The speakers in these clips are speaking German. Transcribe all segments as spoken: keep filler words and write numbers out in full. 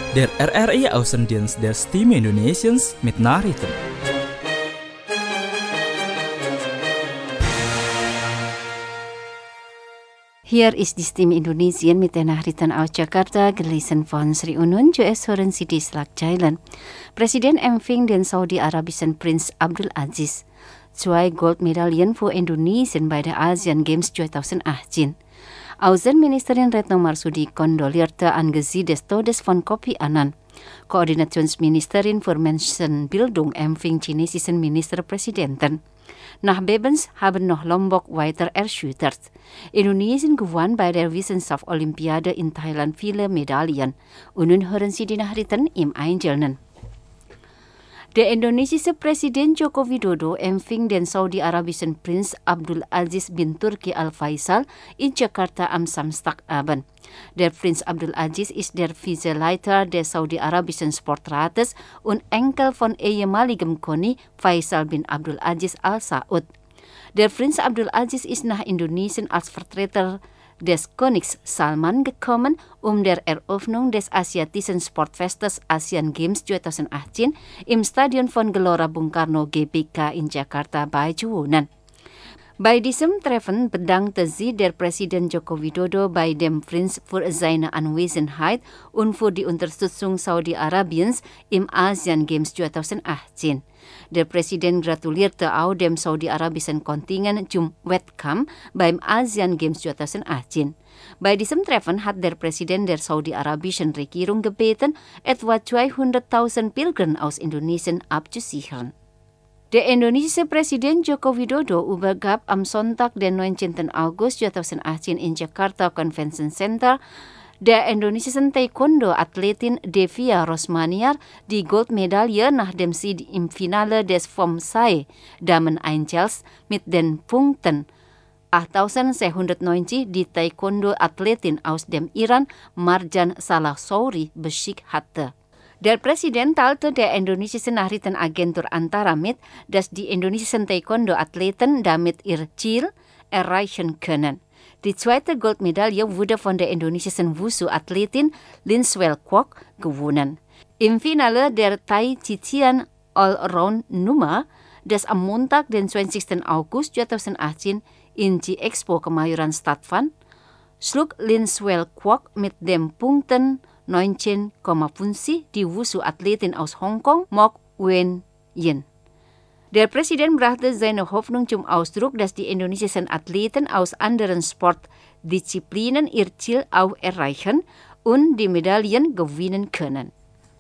Der R R I Außendienst der Stimme Indonesiens mit Nachrichten. Hier ist die Stimme Indonesien mit den Nachrichten aus Jakarta, gelesen von Sri Unun, Joes Horen Sidi Slakjailen. Presiden empfing den saudi-arabischen Prinz Abdul Aziz. Zwei Goldmedaillen für Indonesien bei der Asian Games zwanzig achtzehn. Außenministerin Retno Marsudi kondolierte angesichts des Todes von Kofi Annan. Koordinationsministerin für Menschenbildung empfing chinesischen Ministerpräsidenten. Nach Bebens haben noch Lombok weiter erschüttert. Indonesien gewann bei der Wissenschaftsolympiade in Thailand viele Medaillen. Und nun hören Sie die Nachrichten im Einzelnen. Der indonesische Präsident Joko Widodo empfing den saudi-arabischen Prinz Abdul Aziz bin Turki Al Faisal in Jakarta am Samstagabend. Der Prinz Abdul Aziz ist der Vizeleiter des saudi-arabischen Sportrates und Enkel von ehemaligem Koni Faisal bin Abdul Aziz Al Saud. Der Prinz Abdul Aziz ist nach Indonesien als Vertreter des Königs Salman gekommen, um der Eröffnung des asiatischen Sportfestes Asian Games zwanzig achtzehn im Stadion von Gelora Bung Karno G B K in Jakarta beizuwohnen. Bei diesem Treffen bedankte sie der Präsident Joko Widodo bei dem Prinz für seine Anwesenheit und für die Unterstützung Saudi-Arabiens im Asian Games zwanzig achtzehn. Der Präsident gratulierte auch dem saudi-arabischen Kontingent zum Wettkampf beim Asian Games zwanzig achtzehn. Bei diesem Treffen hat der Präsident der saudi-arabischen Regierung gebeten, etwa zweihunderttausend Pilger aus Indonesien abzusichern. Der indonesische Präsident Joko Widodo übergab am Sonntag, den neunzehnten August zwanzig achtzehn in Jakarta Convention Center, der indonesischen Taekwondo-Athletin Devia Rosmaniar die Goldmedaille, nachdem sie im Finale des Fomsai Damen-Einzels mit den Punkten achttausendsechshundertneunzig die Taekwondo-Athletin aus dem Iran Marjan Salahsouri besiegt hatte. Der Präsident teilte der indonesischen Nachrichtenagentur Antara mit, dass die indonesischen Taekwondo-Athleten damit ihr Ziel erreichen können. Die zweite Goldmedaille wurde von der indonesischen Wushu-Athletin Linswell Kwok gewonnen. Im Finale der Thai Titian Allround-Nummer, das am Montag, den zwanzigsten August zwanzig achtzehn in G-Expo Kemayoran stattfand, schlug Linswell Kwok mit den Punkten neunzehn Komma fünf die Wushu-Athletin aus Hongkong, Mok Wen Yin. Der Präsident brachte seine Hoffnung zum Ausdruck, dass die indonesischen Athleten aus anderen Sportdisziplinen ihr Ziel auch erreichen und die Medaillen gewinnen können.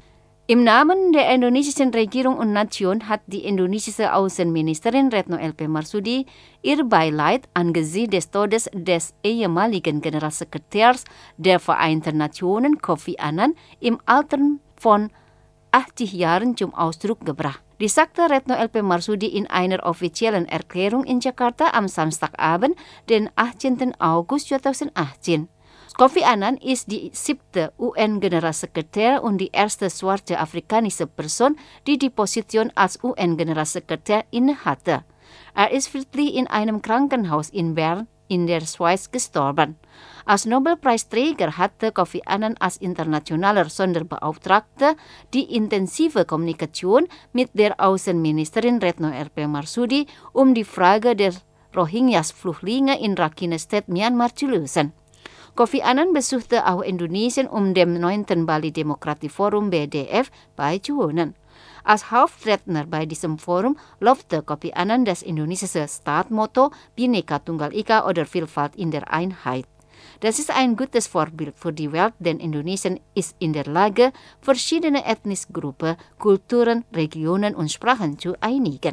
Im Namen der indonesischen Regierung und Nation hat die indonesische Außenministerin Retno L P Marsudi ihr Beileid angesichts des Todes des ehemaligen Generalsekretärs der Vereinten Nationen Kofi Annan im Alter von achtzig Jahren zum Ausdruck gebracht. Dies sagte Retno L P Marsudi in einer offiziellen Erklärung in Jakarta am Samstagabend, den achtzehnten August zwanzig achtzehn. Kofi Annan ist die siebte U N-Generalsekretär und die erste schwarze afrikanische Person, die die Position als U N-Generalsekretär innehatte. Er ist friedlich in einem Krankenhaus in Bern in der Schweiz gestorben. Als Nobelpreisträger hatte Kofi Annan als internationaler Sonderbeauftragter die intensive Kommunikation mit der Außenministerin Retno L P Marsudi, um die Frage der Rohingyas-Flüchtlinge in Rakhine-State Myanmar zu lösen. Kofi Annan besuchte auch Indonesien, um dem neunten Bali Demokratie Forum B D F beizuwohnen. Als Hauptredner bei diesem Forum lobte Kofi Annan das indonesische Staatsmotto Bhinneka Tunggal Ika oder Vielfalt in der Einheit. Das ist ein gutes Vorbild für die Welt, denn Indonesien ist in der Lage, verschiedene ethnische Gruppen, Kulturen, Regionen und Sprachen zu einigen.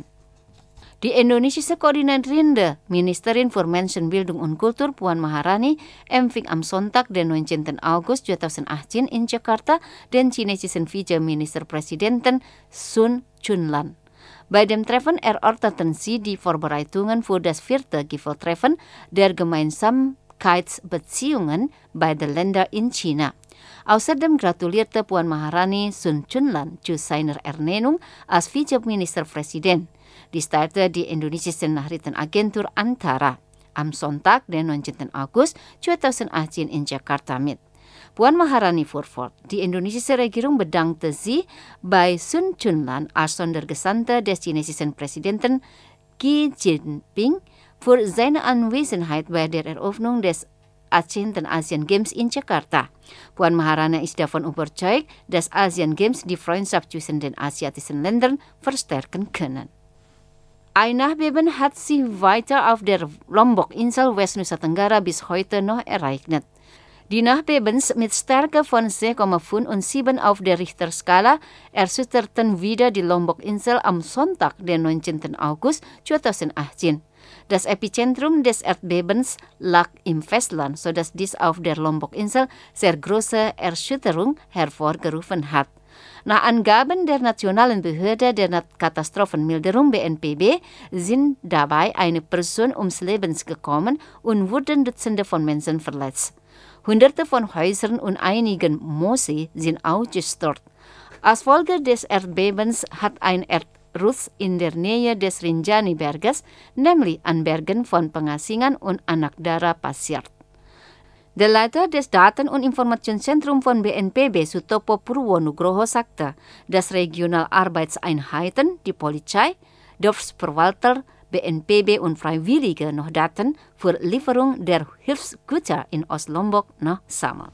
Die indonesische Koordinatorin der Ministerin für Menschenbildung und Kultur Puan Maharani empfing am Sonntag, den neunzehnten August zwanzig achtzehn in Jakarta den chinesischen Vizeministerpräsidenten Sun Chunlan. Bei dem Treffen erörterten sie die Vorbereitungen für das vierte Gipfeltreffen der Gemeinsamkeitsbeziehungen beider Länder in China. Außerdem gratulierte Puan Maharani Sun Chunlan zu seiner Ernennung als Vizeministerpräsident. Dies teilte die indonesische Nachrichtenagentur Antara am Sonntag, den neunzehnten August zwanzig achtzehn in Jakarta mit. Puan Maharani voorfort, die Indonesische regering bedankte sie bei Sun Chunlan als Sondergesandte des chinesischen Präsidenten Xi Jinping für seine Anwesenheit bei der Eröffnung des achtzehnten Asian Games in Jakarta. Puan Maharani ist davon überzeugt, dass Asian Games die Freundschaft zwischen den asiatischen Ländern verstärken können. Ein Nachbeben hat sich weiter auf der Lombok-Insel West-Nusa Tenggara bis heute noch ereignet. Die Nachbeben mit Stärke von sechs Komma sieben auf der Richterskala erschütterten wieder die Lombok-Insel am Sonntag, den neunzehnten August zweitausendachtzehn. Das Epizentrum des Erdbebens lag im Festland, sodass dies auf der Lombok-Insel sehr große Erschütterung hervorgerufen hat. Nach Angaben der Nationalen Behörde der Katastrophenmilderung B N P B sind dabei eine Person ums Leben gekommen und wurden Dutzende von Menschen verletzt. Hunderte von Häusern und einigen Moose sind auch zerstört. Als Folge des Erdbebens hat ein Erdrutscher in der Nähe des Rinjani-Berges, nämlich an Bergen von Pengasingan und Anakdara, passiert. Der Leiter des Daten- und Informationszentrums von B N P B, Sutopo Purwonugroho, sagte, dass Regionalarbeitseinheiten, die Polizei, Dorfsverwalter, B N P B und Freiwillige noch Daten für Lieferung der Hilfsgüter in Ostlombok noch sammeln.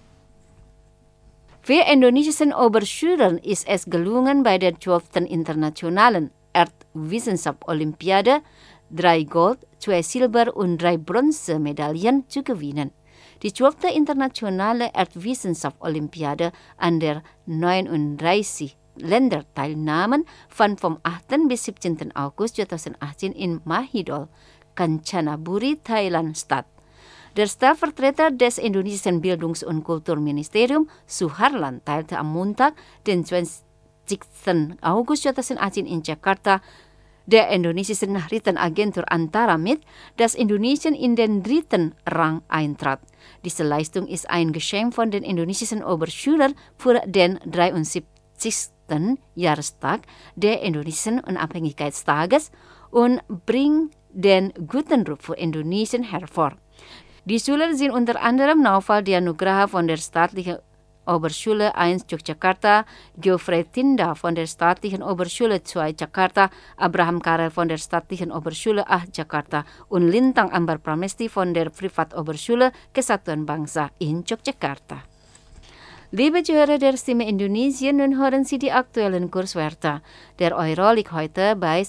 Vier indonesischen Oberschülern ist es gelungen, bei der zwölften Internationalen Erdwissenschaft-Olympiade drei Gold, zwei Silber und drei Bronzemedaillen zu gewinnen. Die zwölfte Internationale Erdwissenschaft-Olympiade, an der neununddreißig Länder teilnahmen, fand vom achten bis siebzehnten August zweitausendachtzehn in Mahidol, Kanchanaburi, Thailand statt. Der Stellvertreter des indonesischen Bildungs- und Kulturministeriums, Suharlan, teilte am Montag, den zwanzigsten August zweitausendachtzehn in Jakarta, der indonesischen Nachrichtenagentur Antara mit, dass Indonesien in den dritten Rang eintrat. Diese Leistung ist ein Geschenk von den indonesischen Oberschülern für den dreiundsiebzigsten Jahrestag der indonesischen Unabhängigkeitstages und bringt den guten Ruf für Indonesien hervor. Die Schüler sind unter anderem Naufal Dianugraha von der staatlichen Oberschule eins Yogyakarta, Geoffrey Tinda von der staatlichen Oberschule zwei Jakarta, Abraham Karel von der staatlichen Oberschule acht Jakarta und Lintang Ambar Pramesti von der Privatoberschule Kesatuan Bangsa in Yogyakarta. Liebe Zuhörer der Stimme Indonesien, nun hören Sie die aktuellen Kurswerte. Der Euro liegt heute bei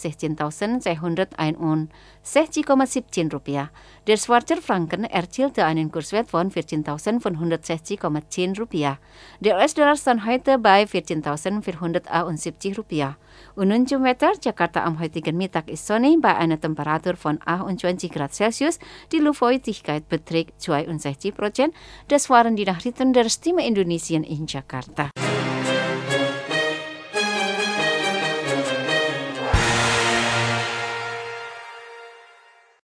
sechzehntausendzweihunderteinundsechzig Komma siebzehn Rupiah. Der Schweizer Franken erzielte einen Kurswert von vierzehntausendfünfhundertsechzig Komma zehn Rupiah. Der U S-Dollar stand heute bei vierzehntausendvierhundertachtundsiebzig Rupiah. Und nun zum Wetter. Jakarta am heutigen Mittag ist sonnig bei einer Temperatur von achtundzwanzig Grad Celsius. Die Luftfeuchtigkeit beträgt zweiundsechzig Prozent. Das waren die Nachrichten der Stimme Indonesien in Jakarta.